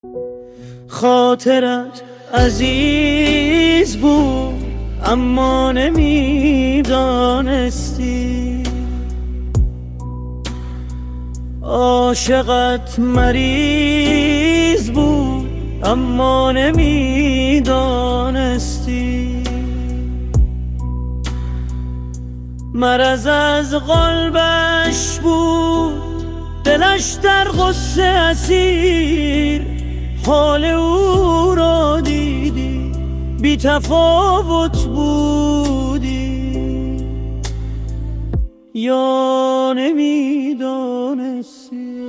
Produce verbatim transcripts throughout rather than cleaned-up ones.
خاطرت عزیز بود اما نمیدانستی، عاشقت مریض بود اما نمیدانستی، مرض از قلبش بود دلش در غصه اسیر، حال او را دیدی بی تفاوت بودی یا نمیدانستی.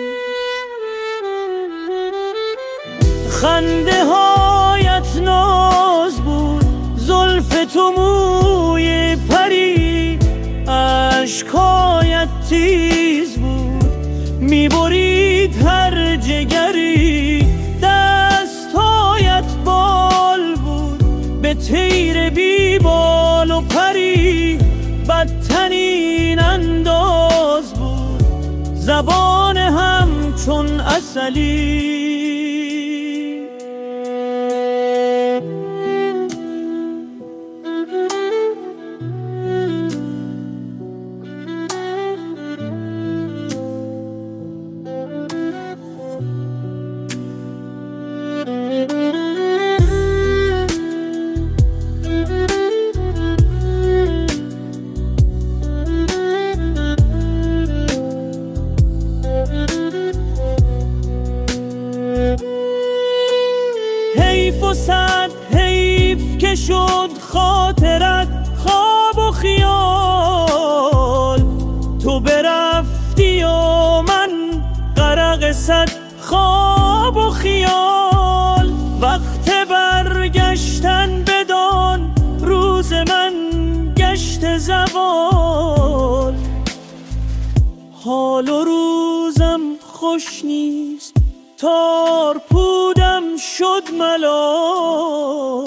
خنده هایت ناز بود، زلف تو موی پری، اشکایت تیز بود میبرید هر جگری، دستایت بال بود به تیر بی بال و پری، بدترین انداز بود زبان همچون عسلی. حیف و صد حیف که شد خاطرت خواب و خیال، تو برفتی و من غرق صد خواب و خیال، وقت برگشتن بدان روز من گشت زوال، حال و روزم خوش نیست تار پودم شد ملال.